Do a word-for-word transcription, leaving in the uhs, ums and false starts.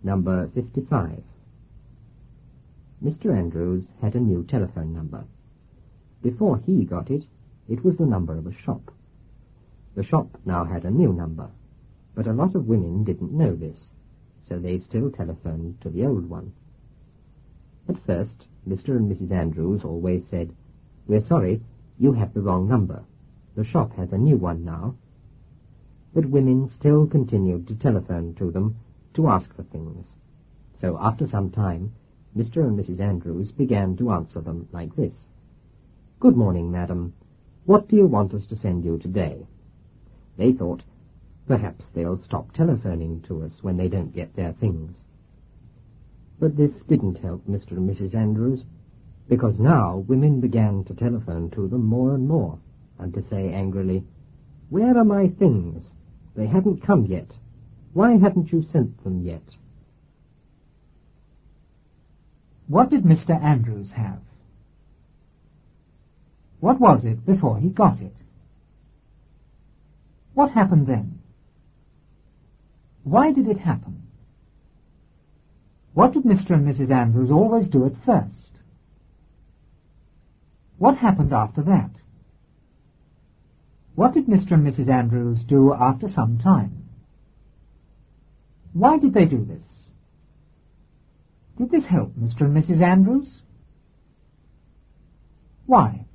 Number fifty-five. Mister Andrews had a new telephone number. Before he got it, it was the number of a shop. The shop now had a new number, but a lot of women didn't know this, so they still telephoned to the old one. At first, Mister and Missus Andrews always said, "We're sorry, you have the wrong number. The shop has a new one now." But women still continued to telephone to them to ask for things. So after some time, Mister and Missus Andrews began to answer them like this. "Good morning, madam. What do you want us to send you today?" They thought, perhaps they'll stop telephoning to us when they don't get their things. But this didn't help Mister and Missus Andrews, because now women began to telephone to them more and more, and to say angrily, "Where are my things? They haven't come yet. Why haven't you sent them yet?" What did Mister Andrews have? What was it before he got it? What happened then? Why did it happen? What did Mister and Missus Andrews always do at first? What happened after that? What did Mister and Missus Andrews do after some time? Why did they do this? Did this help Mister and Missus Andrews? Why?